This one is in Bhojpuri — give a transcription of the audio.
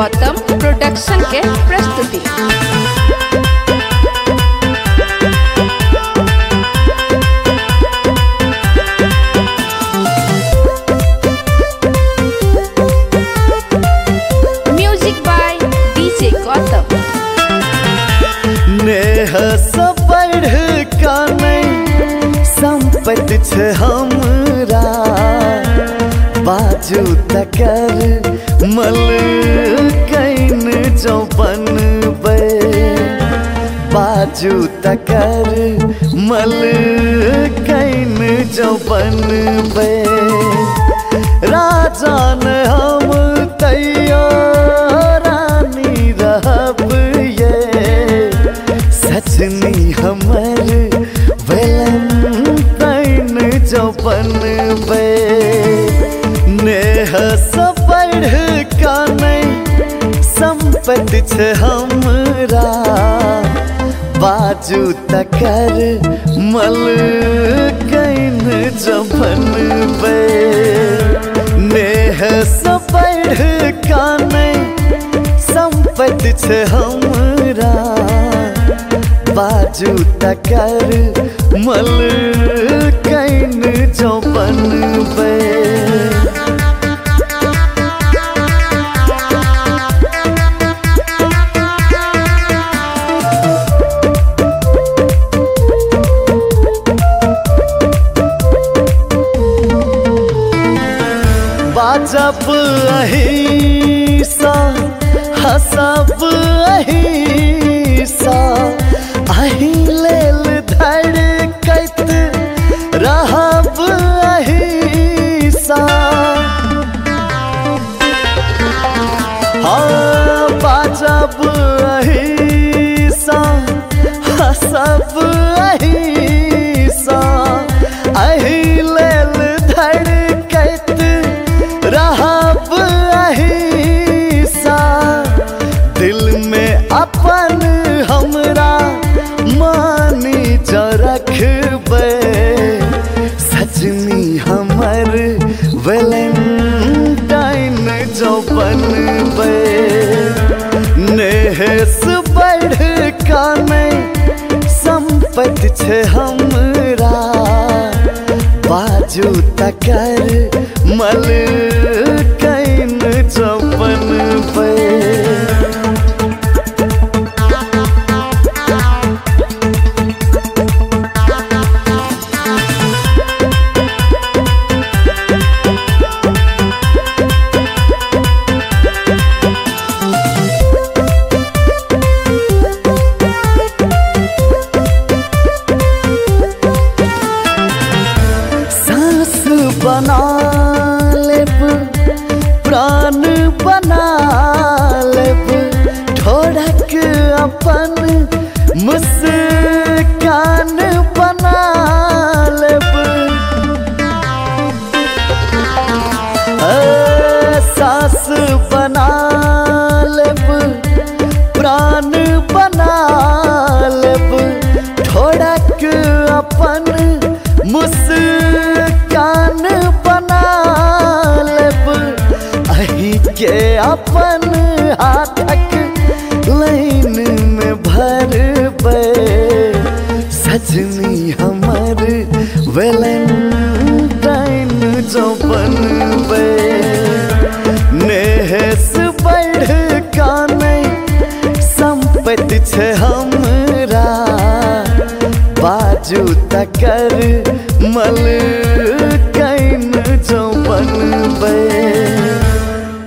गौतम प्रोडक्शन के प्रस्तुति। Music by DJ Gautam. नेह सब बढ़ का नहीं संपत्ति छे हमरा, बाजू तकर मल कैन जो बनबे, बाजू तकर मल कैन जो बनबे। राजा न हम तैयो रानी रहब ये, सजनी हमर वैलेंटाइन जो बनबे। नेह सब बढ़ का नहीं संपत्ति छे हमरा, बाजू तकर मल कैन जो बनबे। नेह सब बढ़ का नहीं संपत्ति छे हमरा, बाजू तकर मल कैन जो बनबे। बाजब अही सा हसब अही सा, अही लेल धड़कैत रहब अही सा। हाँ बाजब अही सा हसब अही सा, अही लेल धड़कैत रहब अही सा। दिल में अपन हमरा मानी जो रखबे, सजनी हमर वैलेंटाइन जो बनबे। नेह से बढ़ का नहीं संपत्ति छे हमरा, बाजू तकर मल कैन जो बनबे। बना लेब प्राण बना लेब, ठोड़क अपन मुस्कान बना लेब। सास बना लेब प्राण बना लेब, ठोड़क अपन मुस्कान बना लेब। अही के अपन हाथक लाइन में भरबे, सजनी हमर वैलेंटाइन जो बनबे। नेह से बढ़ का नहीं संपत्ति छे हमरा, बाजू तकर मल कैन जो बनबे।